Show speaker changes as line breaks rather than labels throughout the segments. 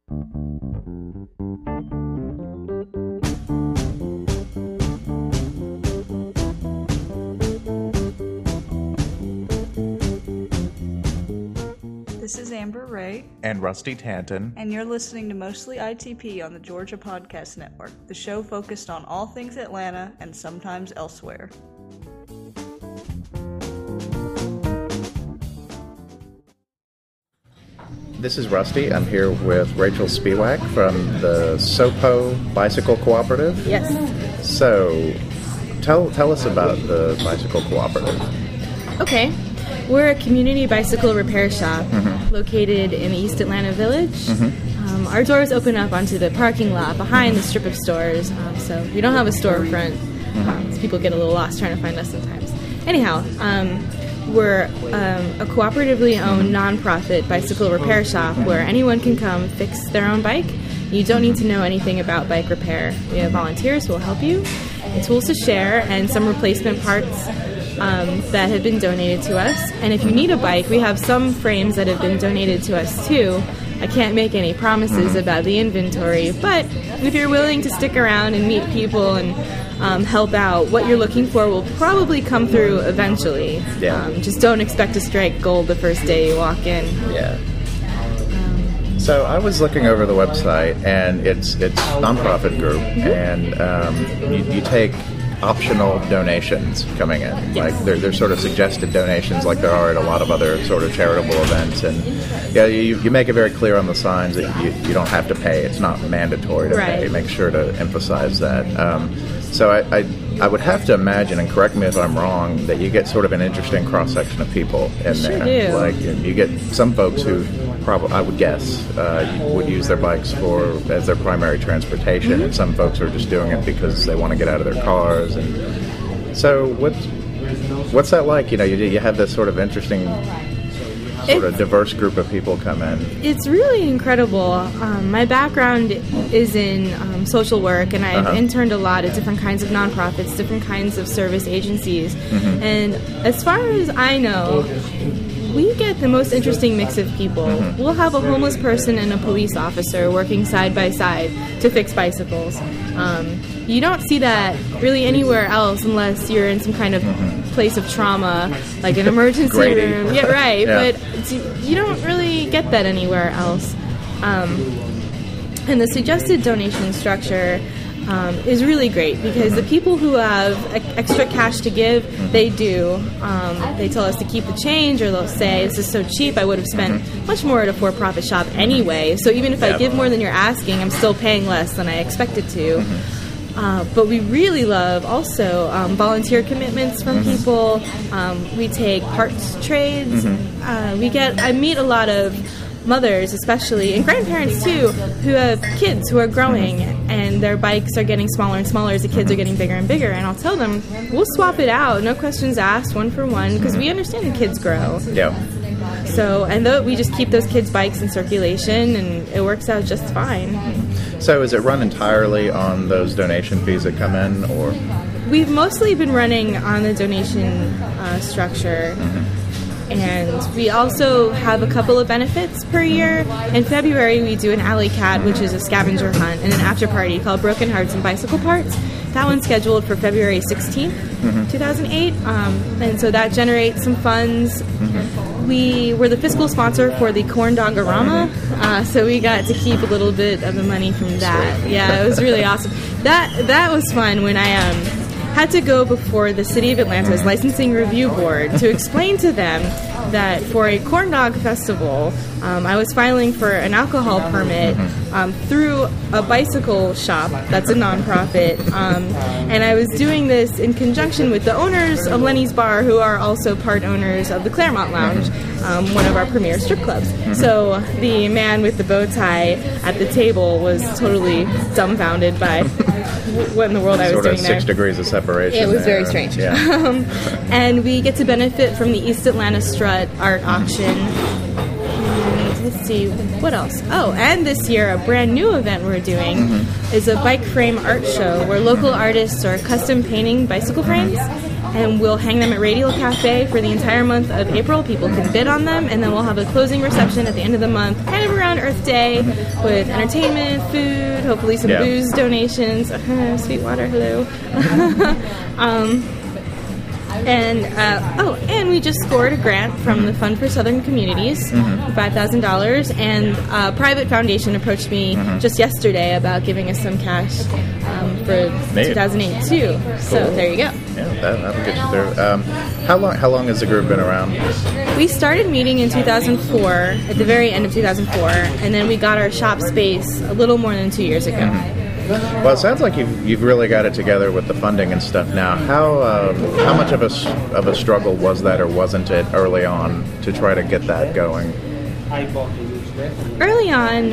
This is Amber Ray.
And Rusty Tanton.
And you're listening to Mostly ITP on the Georgia Podcast Network, the show focused on all things Atlanta and sometimes elsewhere.
This is Rusty. I'm here with Rachel Spiewak from the SOPO Bicycle Cooperative.
Yes.
So, tell us about the Bicycle Cooperative.
Okay. We're a community bicycle repair shop located in the East Atlanta Village. Our doors open up onto the parking lot behind the strip of stores, so we don't have a storefront. So people get a little lost trying to find us sometimes. Anyhow, we're a cooperatively owned nonprofit bicycle repair shop where anyone can come fix their own bike. You don't need to know anything about bike repair. We have volunteers who will help you, tools to share, and some replacement parts that have been donated to us. And if you need a bike, we have some frames that have been donated to us too. I can't make any promises about the inventory, but if you're willing to stick around and meet people and help out, what you're looking for will probably come through eventually.
Yeah.
Just don't expect to strike gold the first day you walk in.
Yeah. So I was looking over the website, and it's a nonprofit group, and you take optional donations coming in.
Yes.
Like there's sort of suggested donations like there are at a lot of other sort of charitable events, and yeah, you make it very clear on the signs that you don't have to pay. It's not mandatory to pay. Make sure to emphasize that. So I would have to imagine, and correct me if I'm wrong, that you get sort of an interesting cross-section of people in there.
Do.
Like you get some folks who probably, I would guess, would use their bikes as their primary transportation, and some folks are just doing it because they want to get out of their cars. And so what's that like? You have this sort of interesting, diverse group of people come in.
It's really incredible. My background is in social work, and I've interned a lot at different kinds of nonprofits, different kinds of service agencies. And as far as I know, we get the most interesting mix of people. We'll have a homeless person and a police officer working side by side to fix bicycles. You don't see that really anywhere else unless you're in some kind of place of trauma, like an emergency room. Yeah, right. Yeah. But you don't really get that anywhere else. And the suggested donation structure is really great because the people who have extra cash to give, they do. They tell us to keep the change, or they'll say, this is so cheap, I would have spent much more at a for-profit shop anyway. So even if I give more than you're asking, I'm still paying less than I expected to. But we really love also volunteer commitments from people. We take parts trades. I meet a lot of mothers especially, and grandparents too, who have kids who are growing, and their bikes are getting smaller and smaller as the kids are getting bigger and bigger. And I'll tell them, we'll swap it out, no questions asked, one for one, because we understand the kids grow.
Yeah.
So, and we just keep those kids' bikes in circulation, and it works out just fine.
So is it run entirely on those donation fees that come in, or?
We've mostly been running on the donation structure. And we also have a couple of benefits per year. In February, we do an Alley Cat, which is a scavenger hunt, and an after party called Broken Hearts and Bicycle Parts. That one's scheduled for February 16th, 2008. And so that generates some funds. We were the fiscal sponsor for the Corn Dog-a-rama, so we got to keep a little bit of the money from that.
Sweet.
Yeah, it was really awesome. That was fun when I had to go before the City of Atlanta's Licensing Review Board to explain to them that for a corn dog festival, I was filing for an alcohol permit through a bicycle shop that's a nonprofit, and I was doing this in conjunction with the owners of Lenny's Bar, who are also part owners of the Claremont Lounge, one of our premier strip clubs. So the man with the bow tie at the table was totally dumbfounded by what in the world I was doing there.
Sort of 6 degrees of separation.
It was very strange.
Yeah.
And we get to benefit from the East Atlanta Strut art auction. And let's see, what else? Oh, and this year, a brand new event we're doing is a bike frame art show where local artists are custom painting bicycle frames. and we'll hang them at Radial Cafe for the entire month of April. People can bid on them, and then we'll have a closing reception at the end of the month, kind of around Earth Day, with entertainment, food, hopefully some booze donations. Sweetwater, hello. And we just scored a grant from the Fund for Southern Communities, $5,000, and a private foundation approached me just yesterday about giving us some cash for 2008 too. Cool. So there you go.
Yeah, that'll get you through. How long has the group been around?
We started meeting in 2004, at the very end of 2004, and then we got our shop space a little more than 2 years ago.
Well, it sounds like you've really got it together with the funding and stuff now. How much of a struggle was that, or wasn't it, early on to try to get that going?
Early on,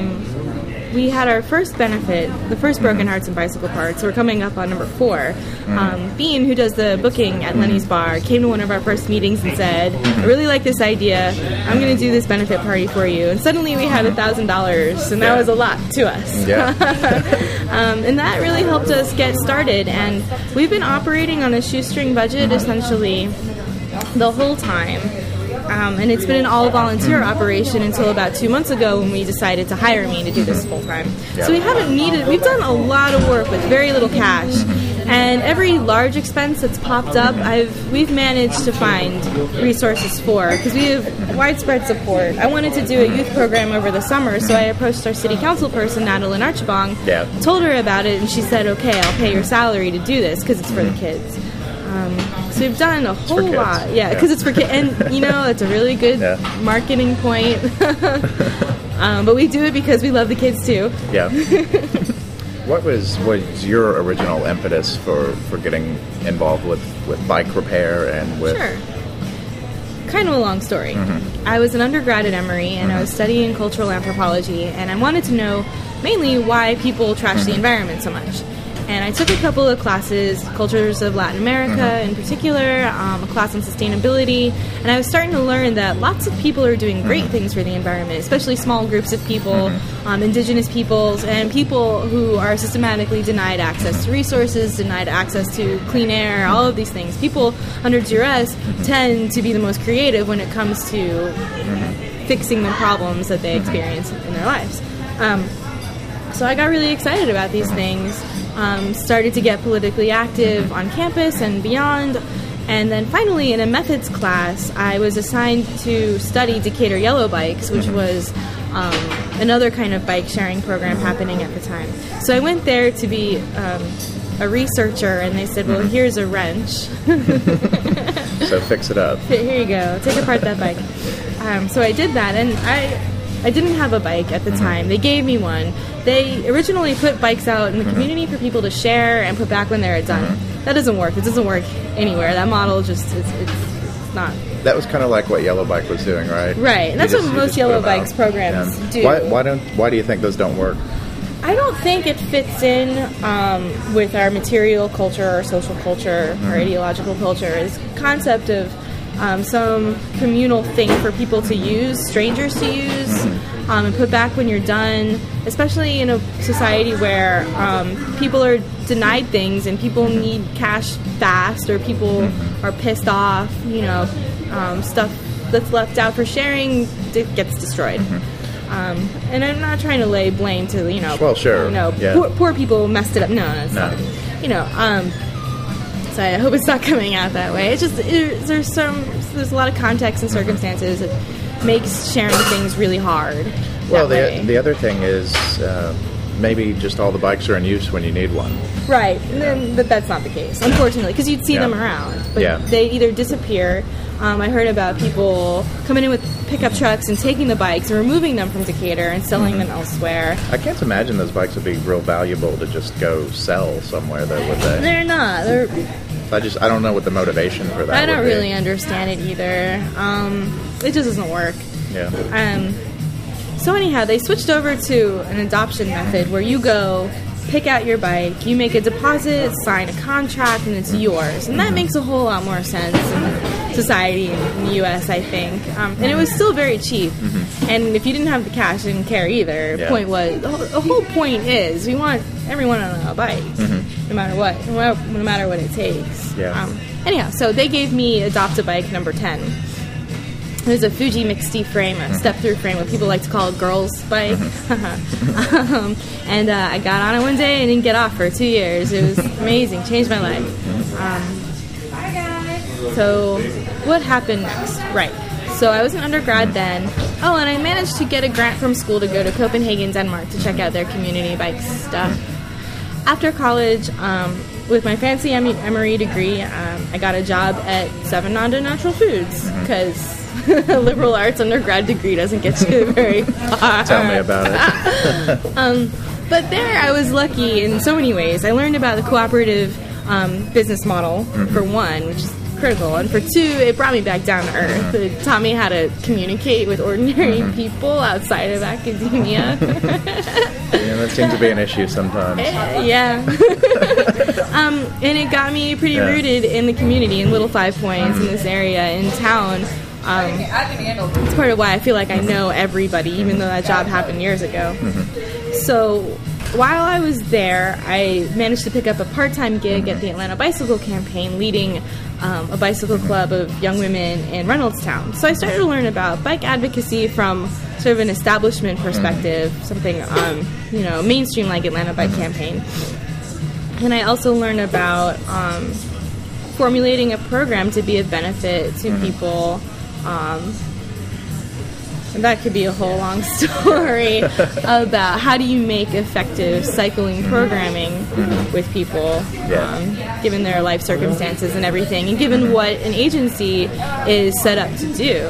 we had our first benefit, the first Broken Hearts and Bicycle Parts. We're coming up on number 4. Bean, who does the booking at Lenny's Bar, came to one of our first meetings and said, I really like this idea. I'm going to do this benefit party for you. And suddenly we had $1,000, and that was a lot to us.
Yeah.
And that really helped us get started. And we've been operating on a shoestring budget essentially the whole time. And it's been an all-volunteer operation until about 2 months ago when we decided to hire me to do this full-time. So we've done a lot of work with very little cash. And every large expense that's popped up, we've managed to find resources for, because we have widespread support. I wanted to do a youth program over the summer, so I approached our city council person, Natalie Archibong, told her about it, and she said, okay, I'll pay your salary to do this, because it's for the kids. So we've done a whole lot. Yeah, because it's for kids. And, it's a really good marketing point. But we do it because we love the kids, too.
Yeah. What was your original impetus for getting involved with bike repair and with...
Sure. Kind of a long story. I was an undergrad at Emory, and I was studying cultural anthropology, and I wanted to know mainly why people trash the environment so much. And I took a couple of classes, Cultures of Latin America in particular, a class on sustainability, and I was starting to learn that lots of people are doing great things for the environment, especially small groups of people, indigenous peoples, and people who are systematically denied access to resources, denied access to clean air, all of these things. People under duress tend to be the most creative when it comes to fixing the problems that they experience in their lives. So I got really excited about these things. Started to get politically active on campus and beyond, and then finally in a methods class I was assigned to study Decatur Yellow Bikes, which was another kind of bike sharing program happening at the time. So I went there to be a researcher, and they said, well, here's a wrench.
So fix it up.
Here you go, take apart that bike. So I did that, and I didn't have a bike at the time. They gave me one. They originally put bikes out in the community for people to share and put back when they're done. That doesn't work. It doesn't work anywhere. That model just, it's not.
That was kind of like what Yellow Bike was doing, right?
Right, and that's what most Yellow Bikes programs do.
Why do you think those don't work?
I don't think it fits in with our material culture or social culture or ideological culture. This concept of some communal thing for people to use, strangers to use, and put back when you're done, especially in a society where people are denied things and people need cash fast, or people are pissed off, stuff that's left out for sharing gets destroyed. And I'm not trying to lay blame to,
well, sure.
Poor people messed it up. No, it's not. So I hope it's not coming out that way. It's just there's a lot of context and circumstances that makes sharing things really hard.
Well, the other thing is maybe just all the bikes are in use when you need one.
Right, but that's not the case, unfortunately, because you'd see them around, but they either disappear. I heard about people coming in with pickup trucks and taking the bikes and removing them from Decatur and selling them elsewhere.
I can't imagine those bikes would be real valuable to just go sell somewhere, though, would they?
They're not.
I don't know what the motivation for that
I don't really understand it either. It just doesn't work.
Yeah.
So anyhow, they switched over to an adoption method where you go pick out your bike, you make a deposit, sign a contract, and it's yours. And that makes a whole lot more sense in society in the U.S., I think. And it was still very cheap. And if you didn't have the cash, you didn't care either.
Yeah.
Point was, the whole point is we want everyone on a bike, no matter what, no matter what it takes.
Yeah.
Anyhow, so they gave me Adopt a Bike number 10. It was a Fuji mixed frame, a step-through frame, what people like to call a girl's bike. And I got on it one day and didn't get off for 2 years. It was amazing, changed my life. So what happened next? Right. So I was an undergrad then. Oh, and I managed to get a grant from school to go to Copenhagen, Denmark to check out their community bike stuff. After college, with my fancy MRE degree, I got a job at Seven Nanda Natural Foods because a liberal arts undergrad degree doesn't get you very far.
Tell me about it.
But there I was lucky in so many ways. I learned about the cooperative business model, for one, which is critical, and for two, it brought me back down to earth. It taught me how to communicate with ordinary people outside of academia.
Yeah, that seems to be an issue sometimes.
Yeah. And it got me pretty rooted in the community, in Little Five Points, in this area, in town. It's part of why I feel like I know everybody, even though that job happened years ago. So while I was there, I managed to pick up a part-time gig at the Atlanta Bicycle Campaign, leading a bicycle club of young women in Reynoldstown. So I started to learn about bike advocacy from sort of an establishment perspective, something mainstream like Atlanta Bike Campaign. And I also learned about formulating a program to be of benefit to people. And that could be a whole long story about how do you make effective cycling programming with people, given their life circumstances and everything, and given what an agency is set up to do.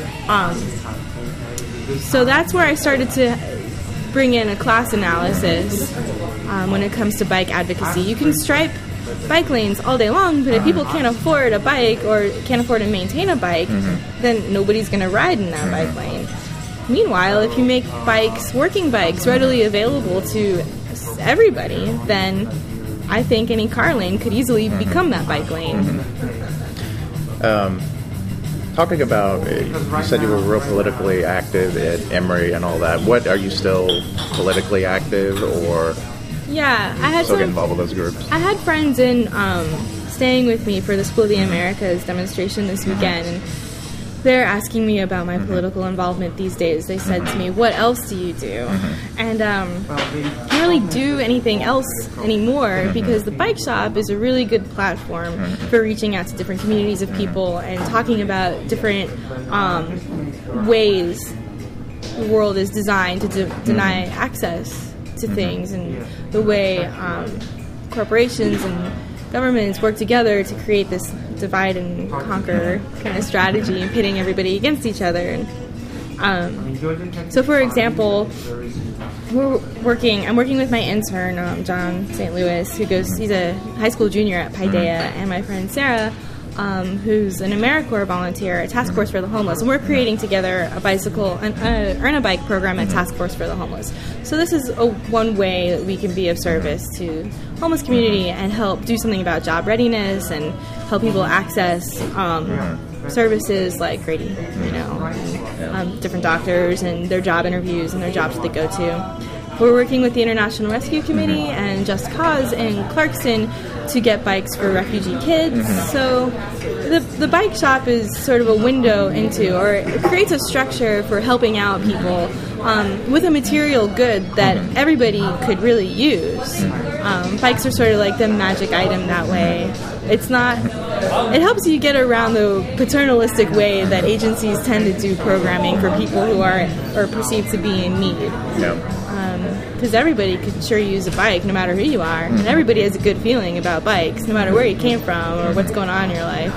So that's where I started to bring in a class analysis when it comes to bike advocacy. You can stripe bike lanes all day long, but if people can't afford a bike or can't afford to maintain a bike, then nobody's going to ride in that bike lane. Meanwhile, if you make bikes, working bikes, readily available to everybody, then I think any car lane could easily become that bike lane.
Talking about, you said you were real politically active at Emory and all that. What, are you still politically active, or
yeah, I had
still get involved with those groups?
I had friends in staying with me for the School of the Americas demonstration this weekend, and they're asking me about my political involvement these days. They said to me, what else do you do? And I can't really do anything else anymore because the bike shop is a really good platform for reaching out to different communities of people and talking about different ways the world is designed to deny access to things, and the way corporations and governments work together to create this divide and conquer kind of strategy and pitting everybody against each other. And so, for example, I'm working with my intern, John St. Louis, he's a high school junior at Paideia, and my friend Sarah, who's an AmeriCorps volunteer at Task Force for the Homeless, and we're creating together a Earn a Bike program at Task Force for the Homeless. So this is one way that we can be of service to the homeless community and help do something about job readiness and help people access services like Grady, different doctors and their job interviews and their jobs that they go to. We're working with the International Rescue Committee and Just Cause in Clarkston to get bikes for refugee kids. So the bike shop is sort of a window into, or it creates a structure for helping out people with a material good that everybody could really use. Bikes are sort of like the magic item that way. It helps you get around the paternalistic way that agencies tend to do programming for people who are perceived to be in need. Because everybody could sure use a bike, no matter who you are, and everybody has a good feeling about bikes, no matter where you came from or what's going on in your life.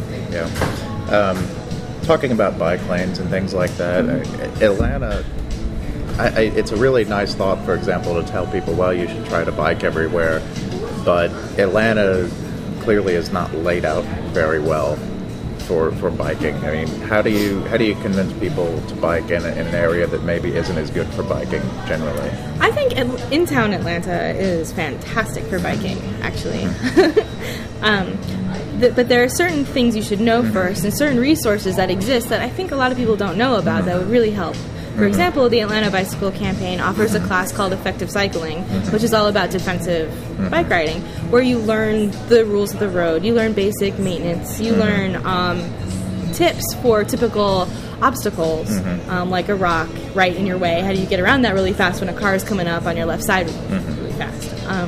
Talking about bike lanes and things like that, Atlanta, it's a really nice thought, for example, to tell people, well, you should try to bike everywhere, but Atlanta clearly is not laid out very well for biking? I mean, how do you convince people to bike in an area that maybe isn't as good for biking generally?
I think in-town Atlanta is fantastic for biking, actually. But there are certain things you should know first, and certain resources that exist that I think a lot of people don't know about that would really help. For example, the Atlanta Bicycle Campaign offers a class called Effective Cycling, which is all about defensive bike riding, where you learn the rules of the road, you learn basic maintenance, you learn tips for typical obstacles, like a rock right in your way. How do you get around that really fast when a car is coming up on your left side really fast?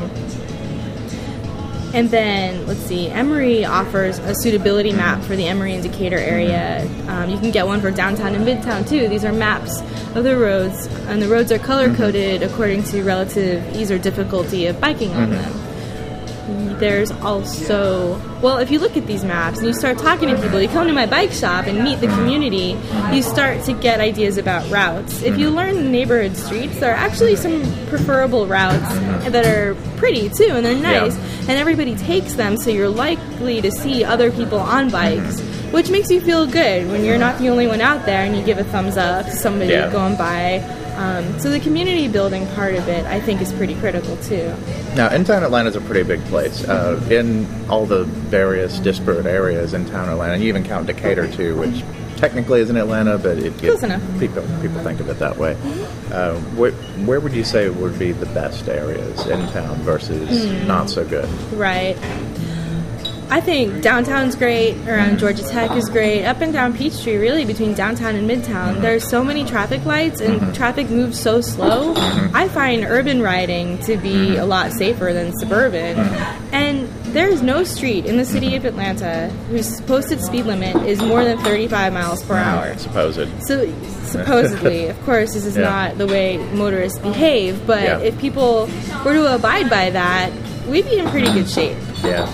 And then, let's see, Emory offers a suitability map for the Emory and Decatur area. You can get one for downtown and midtown, too. These are maps of the roads, and the roads are color-coded according to relative ease or difficulty of biking on them. There's also, well, if you look at these maps and you start talking to people, you come to my bike shop and meet the community, you start to get ideas about routes. If you learn the neighborhood streets, there are actually some preferable routes that are pretty too, and they're nice, and everybody takes them, so you're likely to see other people on bikes, which makes you feel good when you're not the only one out there and you give a thumbs up to somebody going by. So the community building part of it, I think, is pretty critical, too.
Now, in-town Atlanta is a pretty big place. In all the various disparate areas in town Atlanta, you even count Decatur, too, which technically isn't Atlanta, but
close enough.
People think of it that way. Where would you say would be the best areas in town versus not so good?
Right. I think downtown's great, around Georgia Tech is great, up and down Peachtree, really, between downtown and midtown. There's so many traffic lights, and traffic moves so slow. I find urban riding to be a lot safer than suburban. And there's no street in the city of Atlanta whose posted speed limit is more than 35 miles per hour. Supposedly. Of course, this is not the way motorists behave, but if people were to abide by that, we'd be in pretty good shape.
Yeah.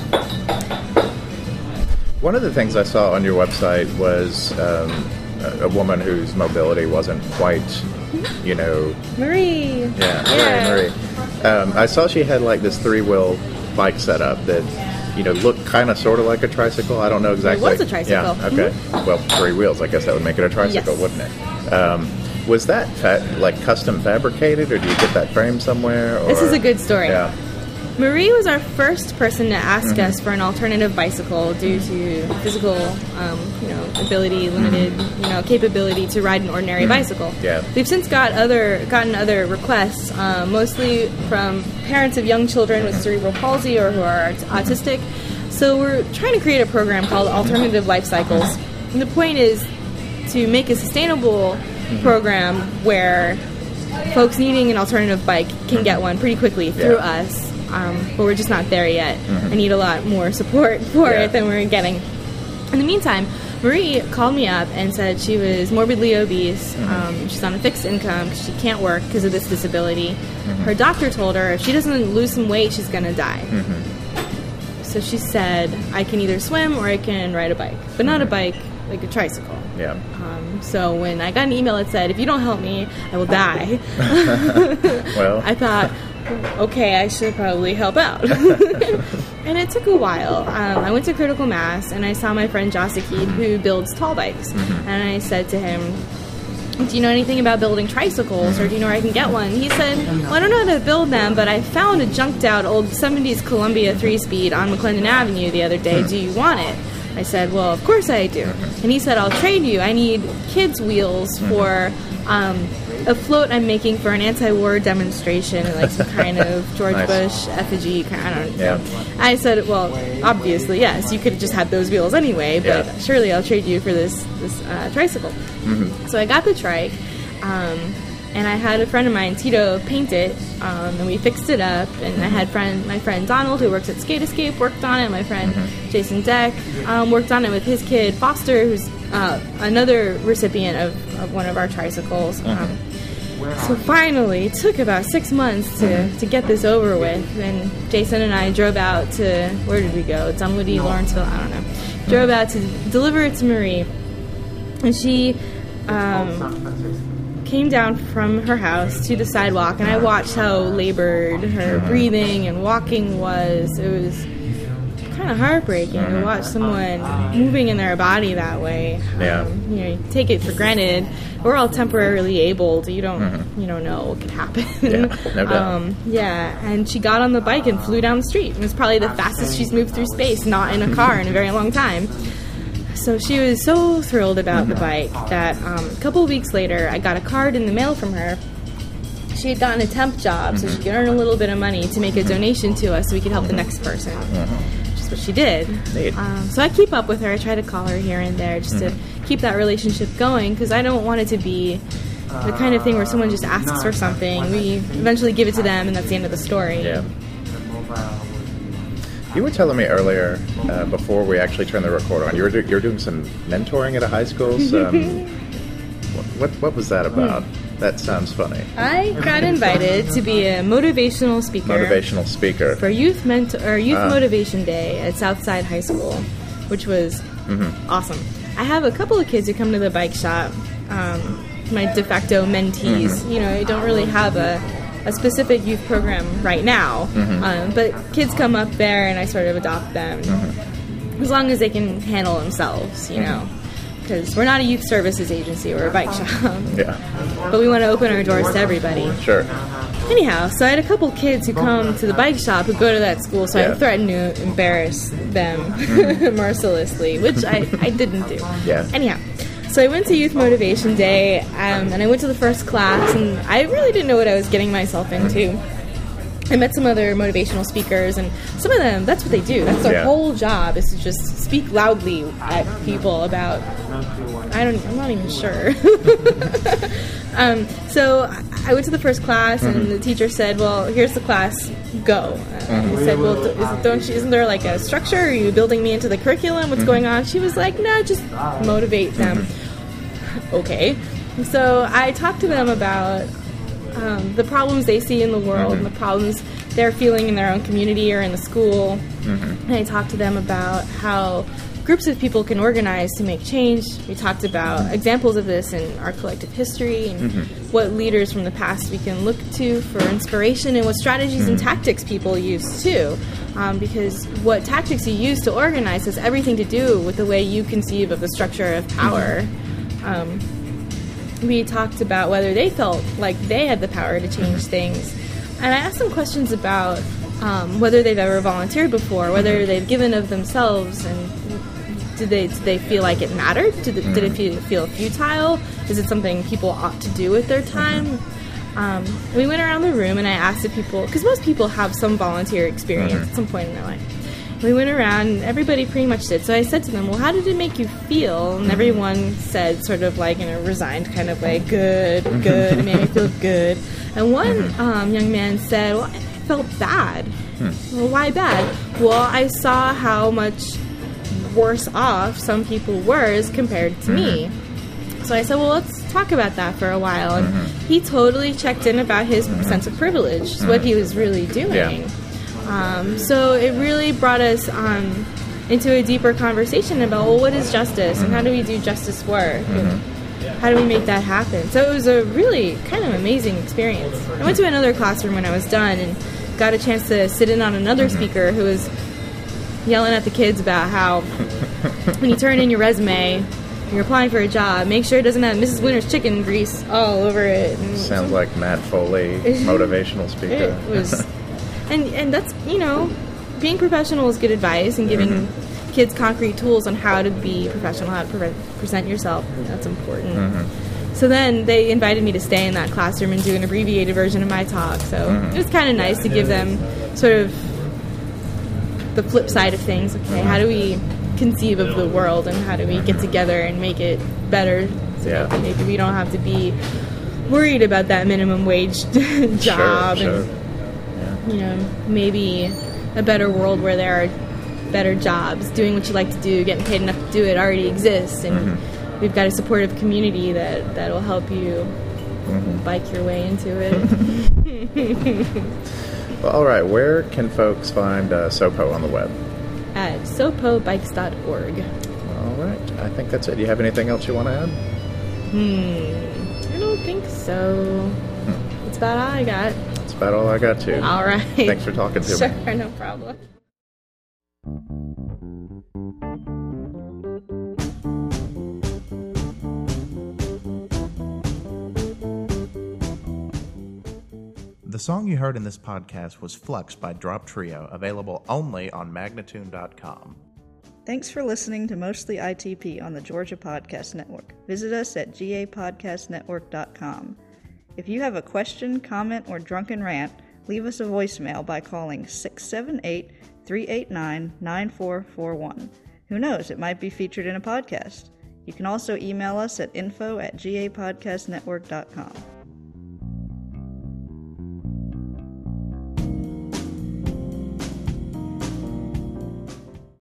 One of the things I saw on your website was a woman whose mobility wasn't quite,
Marie.
Marie. I saw she had like this 3-wheel bike setup that, looked kind of sort of like a tricycle. I don't know exactly.
It was a tricycle.
Yeah, okay. Well, 3 wheels. I guess that would make it a tricycle, wouldn't it? Was that custom fabricated, or do you get that frame somewhere? Or?
This is a good story.
Yeah.
Marie was our first person to ask us for an alternative bicycle due to physical, ability, limited, capability to ride an ordinary bicycle.
Yeah.
We've since gotten other requests, mostly from parents of young children with cerebral palsy or who are autistic. So we're trying to create a program called Alternative Life Cycles. And the point is to make a sustainable program where folks needing an alternative bike can get one pretty quickly through us. But we're just not there yet. I need a lot more support for it than we're getting. In the meantime, Marie called me up and said she was morbidly obese. She's on a fixed income because she can't work because of this disability. Her doctor told her if she doesn't lose some weight, she's going to die. So she said, I can either swim or I can ride a bike, but not a bike like a tricycle.
Yeah.
So when I got an email that said, if you don't help me, I will die.
Well,
I thought, okay, I should probably help out. And it took a while. I went to Critical Mass, and I saw my friend Joss Akid, who builds tall bikes. And I said to him, do you know anything about building tricycles, or do you know where I can get one? He said, well, I don't know how to build them, but I found a junked out old 70s Columbia 3-speed on McClendon Avenue the other day. Do you want it? I said, well, of course I do. And he said, I'll trade you. I need kids' wheels for a float I'm making for an anti-war demonstration, like some kind of George Bush effigy. I don't know. I said, well, obviously, yes, you could just have those wheels anyway, but surely I'll trade you for this tricycle. So I got the trike, and I had a friend of mine, Tito, paint it, and we fixed it up, and I had my friend Donald, who works at Skate Escape, worked on it. My friend Jason Deck worked on it with his kid, Foster, who's another recipient of one of our tricycles. So finally, it took about 6 months to get this over with, and Jason and I drove out to, where did we go? Dunwoody, Lawrenceville, I don't know. Drove out to deliver it to Marie, and she came down from her house to the sidewalk, and I watched how labored her breathing and walking was. It was kind of heartbreaking to watch someone moving in their body that way.
Yeah.
You take it for granted. We're all temporarily abled. You don't know what could happen.
Yeah, no doubt.
And she got on the bike and flew down the street. It was probably the fastest she's moved through space, not in a car in a very long time. So she was so thrilled about the bike that a couple of weeks later, I got a card in the mail from her. She had gotten a temp job so she could earn a little bit of money to make a donation to us so we could help the next person, which is what she did. So I keep up with her. I try to call her here and there just to keep that relationship going, because I don't want it to be the kind of thing where someone just asks for something, we eventually give it to them, and that's the end of the story.
Yeah. You were telling me earlier, before we actually turned the recorder on, you were doing some mentoring at a high school. What was that about? That sounds funny.
I got invited to be a motivational speaker. For Youth Motivation Day at Southside High School, which was awesome. I have a couple of kids who come to the bike shop, my de facto mentees. I don't really have a specific youth program right now, but kids come up there and I sort of adopt them as long as they can handle themselves, because we're not a youth services agency, we're a bike shop. But we want to open our doors to everybody.
Sure.
Anyhow, so I had a couple kids who come to the bike shop who go to that school, so I threatened to embarrass them mercilessly, which I didn't do. Anyhow, so I went to Youth Motivation Day, and I went to the first class, and I really didn't know what I was getting myself into. I met some other motivational speakers, and some of them, that's what they do. That's their whole job, is to just speak loudly at people about, I'm not even sure. So I went to the first class, and the teacher said, well, here's the class, go. He said, well, isn't there like a structure? Are you building me into the curriculum? What's going on? She was like, no, just motivate them. Okay. So I talked to them about the problems they see in the world and the problems they're feeling in their own community or in the school. And I talked to them about how groups of people can organize to make change. We talked about examples of this in our collective history and what leaders from the past we can look to for inspiration, and what strategies and tactics people use too. Because what tactics you use to organize has everything to do with the way you conceive of the structure of power. We talked about whether they felt like they had the power to change things. And I asked them questions about whether they've ever volunteered before, whether they've given of themselves, and did they feel like it mattered? Did it feel futile? Is it something people ought to do with their time? We went around the room and I asked the people, because most people have some volunteer experience at some point in their life. We went around and everybody pretty much did. So I said to them, well, how did it make you feel? And everyone said, sort of like in a resigned kind of way, good, it made me feel good. And one young man said, well, I felt bad. Well, why bad? Well, I saw how much worse off some people were as compared to me. So I said, well, let's talk about that for a while. And he totally checked in about his sense of privilege, what he was really doing. So it really brought us into a deeper conversation about, well, what is justice, and how do we do justice work, and how do we make that happen? So it was a really kind of amazing experience. I went to another classroom when I was done and got a chance to sit in on another speaker who was yelling at the kids about how when you turn in your resume, you're applying for a job, make sure it doesn't have Mrs. Winter's chicken grease all over it. And
sounds like Matt Foley, motivational speaker.
It was... And that's, being professional is good advice, and giving kids concrete tools on how to be professional, how to present yourself. That's important. So then they invited me to stay in that classroom and do an abbreviated version of my talk. So it was kind of nice to give them sort of the flip side of things. Okay, how do we conceive of the world, and how do we get together and make it better so that maybe we don't have to be worried about that minimum wage job.
Sure.
And maybe a better world where there are better jobs, doing what you like to do, getting paid enough to do it already exists, and we've got a supportive community that will help you bike your way into it.
Well, all right, where can folks find SOPO on the web?
At sopobikes.org.
All right, I think that's it. Do you have anything else you want to add?
I don't think so. That's about all I got.
About all I got too.
All right.
Thanks for talking to me.
Sure, no problem.
The song you heard in this podcast was Flux by Drop Trio, available only on Magnatune.com.
Thanks for listening to Mostly ITP on the Georgia Podcast Network. Visit us at gapodcastnetwork.com. If you have a question, comment, or drunken rant, leave us a voicemail by calling 678-389-9441. Who knows, it might be featured in a podcast. You can also email us at info@gapodcastnetwork.com.